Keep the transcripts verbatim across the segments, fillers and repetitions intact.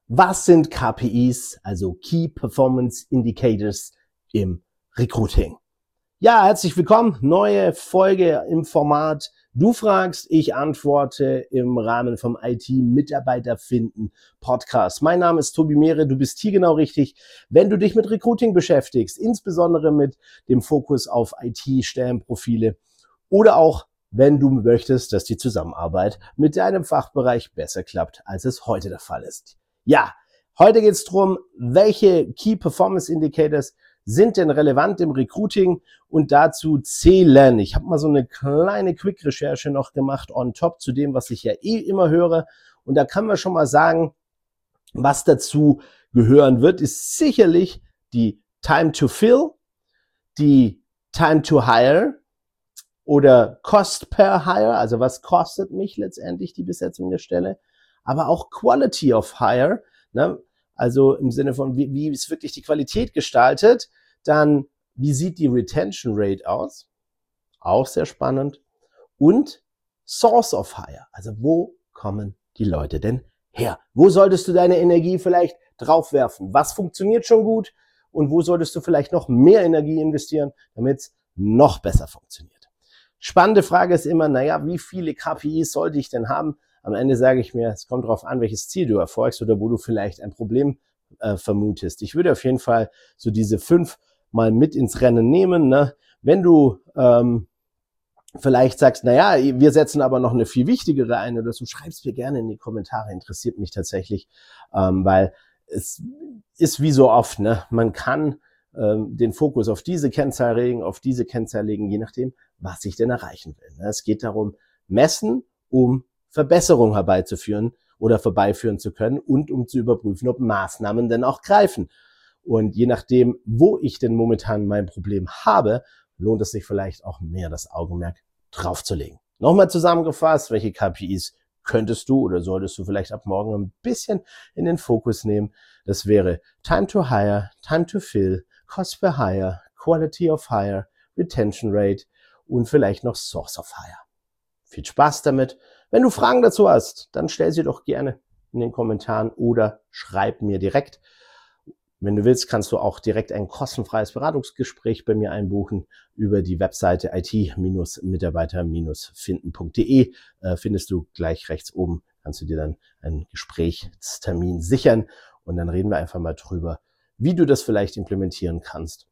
Was sind K P Is, also Key Performance Indicators im Recruiting? Ja, herzlich willkommen. Neue Folge im Format Du fragst, ich antworte im Rahmen vom I T-Mitarbeiter finden Podcast. Mein Name ist Tobi Mehre, du bist hier genau richtig, wenn du dich mit Recruiting beschäftigst, insbesondere mit dem Fokus auf I T-Stellenprofile oder auch wenn du möchtest, dass die Zusammenarbeit mit deinem Fachbereich besser klappt, als es heute der Fall ist. Ja, heute geht es darum, welche Key Performance Indicators sind denn relevant im Recruiting und dazu zählen. Ich habe mal so eine kleine Quick-Recherche noch gemacht on top zu dem, was ich ja eh immer höre. Und da kann man schon mal sagen, was dazu gehören wird, ist sicherlich die Time to Fill, die Time to Hire oder Cost per Hire, also was kostet mich letztendlich die Besetzung der Stelle, aber auch Quality of Hire, ne? Also im Sinne von, wie, wie ist wirklich die Qualität gestaltet, dann wie sieht die Retention Rate aus, auch sehr spannend, und Source of Hire, also wo kommen die Leute denn her? Wo solltest du deine Energie vielleicht drauf werfen? Was funktioniert schon gut und wo solltest du vielleicht noch mehr Energie investieren, damit es noch besser funktioniert? Spannende Frage ist immer, naja, wie viele K P Is sollte ich denn haben? Am Ende sage ich mir, es kommt darauf an, welches Ziel du erfolgst oder wo du vielleicht ein Problem äh, vermutest. Ich würde auf jeden Fall so diese fünf mal mit ins Rennen nehmen. Ne? Wenn du ähm, vielleicht sagst, naja, wir setzen aber noch eine viel wichtigere ein oder so, schreib's mir gerne in die Kommentare, interessiert mich tatsächlich, ähm, weil es ist wie so oft, ne? Man kann ähm, den Fokus auf diese Kennzahl legen, auf diese Kennzahl legen, je nachdem, was ich denn erreichen will. Ne? Es geht darum, messen, um Verbesserung herbeizuführen oder vorbeiführen zu können und um zu überprüfen, ob Maßnahmen denn auch greifen. Und je nachdem, wo ich denn momentan mein Problem habe, lohnt es sich vielleicht auch mehr, das Augenmerk draufzulegen. Nochmal zusammengefasst, welche K P Is könntest du oder solltest du vielleicht ab morgen ein bisschen in den Fokus nehmen? Das wäre Time to Hire, Time to Fill, Cost per Hire, Quality of Hire, Retention Rate und vielleicht noch Source of Hire. Viel Spaß damit. Wenn du Fragen dazu hast, dann stell sie doch gerne in den Kommentaren oder schreib mir direkt. Wenn du willst, kannst du auch direkt ein kostenfreies Beratungsgespräch bei mir einbuchen über die Webseite I T-Mitarbeiter finden punkt de. Äh, findest du gleich rechts oben, kannst du dir dann einen Gesprächstermin sichern und dann reden wir einfach mal drüber, wie du das vielleicht implementieren kannst,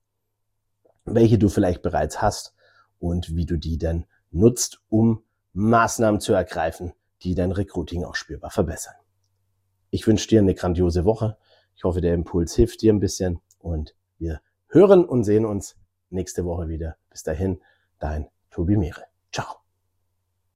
welche du vielleicht bereits hast und wie du die dann nutzt, um Maßnahmen zu ergreifen, die dein Recruiting auch spürbar verbessern. Ich wünsche dir eine grandiose Woche. Ich hoffe, der Impuls hilft dir ein bisschen und wir hören und sehen uns nächste Woche wieder. Bis dahin, dein Tobi Mehre. Ciao.